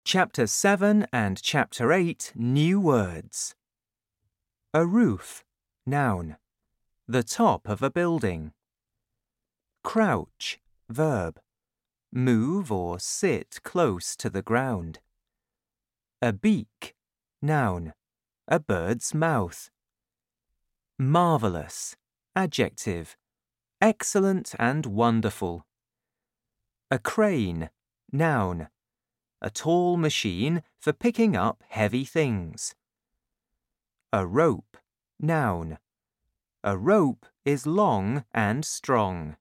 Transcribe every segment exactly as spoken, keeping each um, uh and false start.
Chapter seven and Chapter eight, New Words. A roof, noun. The top of a building. Crouch, verb. Move or sit close to the ground. A beak, noun. A bird's mouth. Marvelous, adjective. Excellent and wonderful. A crane, noun. A tall machine for picking up heavy things. A rope, noun. A rope is long and strong.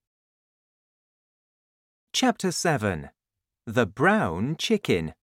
Chapter seven. The Brown Chicken.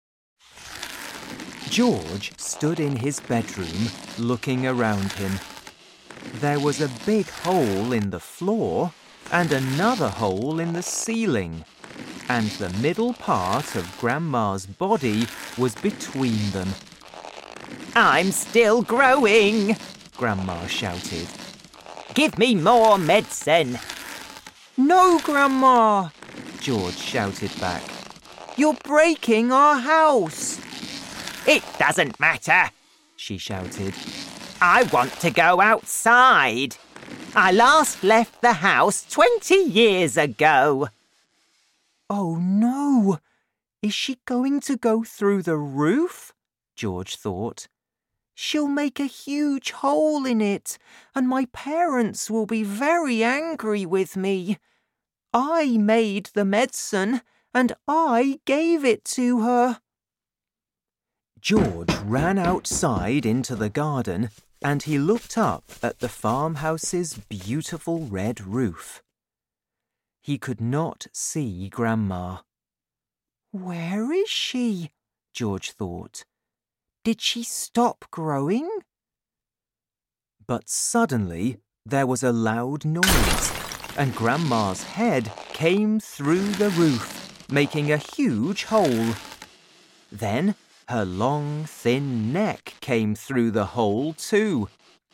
George stood in his bedroom looking around him. There was a big hole in the floor and another hole in the ceiling, and the middle part of Grandma's body was between them. "I'm still growing," Grandma shouted. "Give me more medicine." "No, Grandma," George shouted back. "You're breaking our house." "It doesn't matter," she shouted. "I want to go outside. I last left the house twenty years ago." "Oh no! Is she going to go through the roof?" George thought. "She'll make a huge hole in it, and my parents will be very angry with me. I made the medicine, and I gave it to her." George ran outside into the garden, and he looked up at the farmhouse's beautiful red roof. He could not see Grandma. "Where is she?" George thought. "Did she stop growing?" But suddenly there was a loud noise, and Grandma's head came through the roof, making a huge hole. Then her long, thin neck came through the hole too.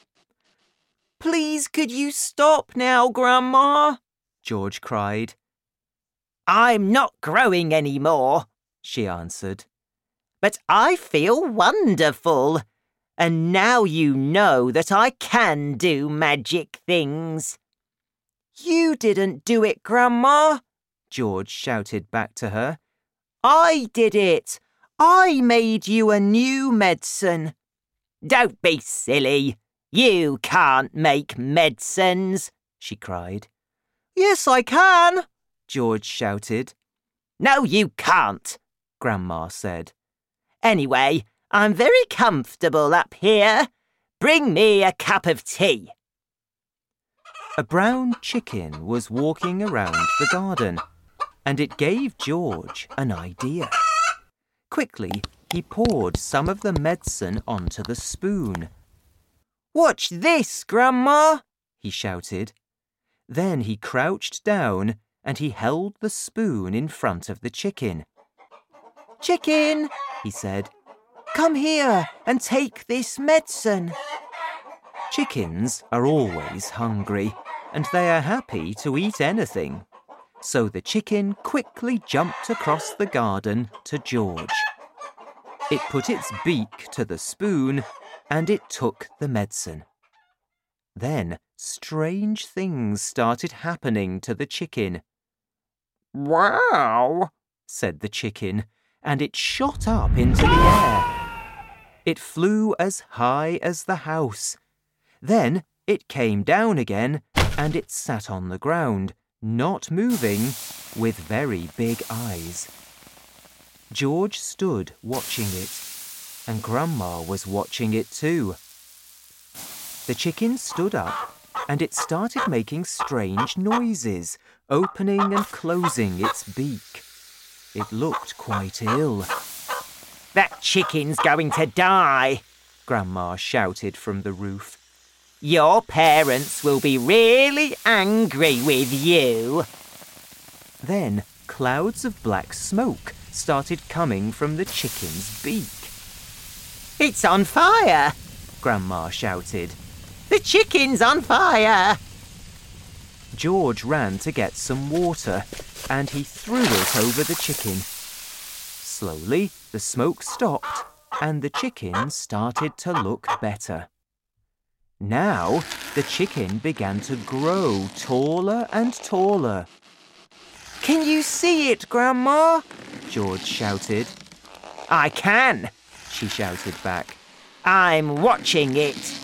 "Please, could you stop now, Grandma?" George cried. "I'm not growing anymore," she answered. "But I feel wonderful, and now you know that I can do magic things." "You didn't do it, Grandma," George shouted back to her. "I did it. I made you a new medicine." "Don't be silly. You can't make medicines," she cried. "Yes, I can," George shouted. "No, you can't," Grandma said. "Anyway, I'm very comfortable up here. Bring me a cup of tea." A brown chicken was walking around the garden, and it gave George an idea. Quickly, he poured some of the medicine onto the spoon. "Watch this, Grandma!" he shouted. Then he crouched down and he held the spoon in front of the chicken. "Chicken," he said, "come here and take this medicine." Chickens are always hungry, and they are happy to eat anything. So the chicken quickly jumped across the garden to George. It put its beak to the spoon and it took the medicine. Then strange things started happening to the chicken. "Wow," said the chicken, and it shot up into the air. It flew as high as the house. Then it came down again, and it sat on the ground, not moving, with very big eyes. George stood watching it, and Grandma was watching it too. The chicken stood up, and it started making strange noises, opening and closing its beak. It looked quite ill. "That chicken's going to die," Grandma shouted from the roof. "Your parents will be really angry with you." Then clouds of black smoke started coming from the chicken's beak. "It's on fire," Grandma shouted. "The chicken's on fire." George ran to get some water, and he threw it over the chicken. Slowly, the smoke stopped and the chicken started to look better. Now, the chicken began to grow taller and taller. Can you see it, Grandma? George shouted. I can, she shouted back. I'm watching it.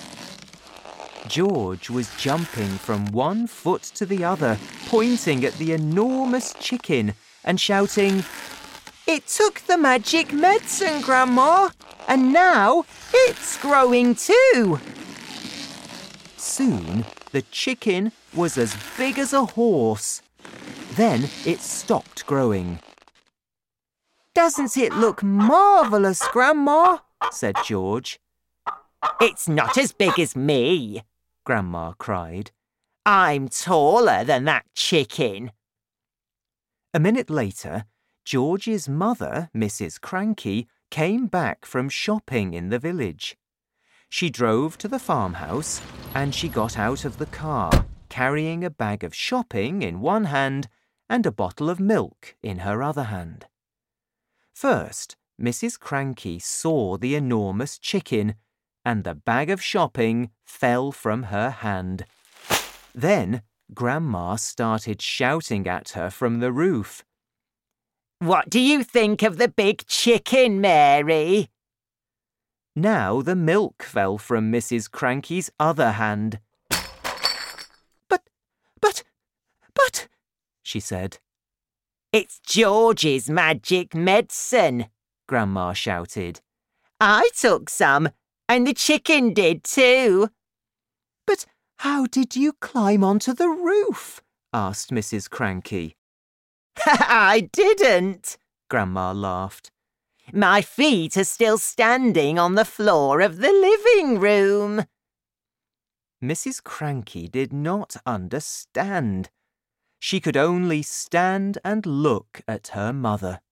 George was jumping from one foot to the other, pointing at the enormous chicken and shouting, It took the magic medicine, Grandma, and now it's growing too. Soon, the chicken was as big as a horse. Then it stopped growing. Doesn't it look marvellous, Grandma? Said George. It's not as big as me, Grandma cried. I'm taller than that chicken. A minute later, George's mother, Missus Cranky, came back from shopping in the village. She drove to the farmhouse and she got out of the car, carrying a bag of shopping in one hand and a bottle of milk in her other hand. First, Missus Cranky saw the enormous chicken, and the bag of shopping fell from her hand. Then, Grandma started shouting at her from the roof. What do you think of the big chicken, Mary? Now the milk fell from Missus Cranky's other hand. But, but, but, she said. It's George's magic medicine, Grandma shouted. I took some, and the chicken did too. But how did you climb onto the roof? Asked Missus Cranky. I didn't, Grandma laughed. My feet are still standing on the floor of the living room. Missus Cranky did not understand. She could only stand and look at her mother.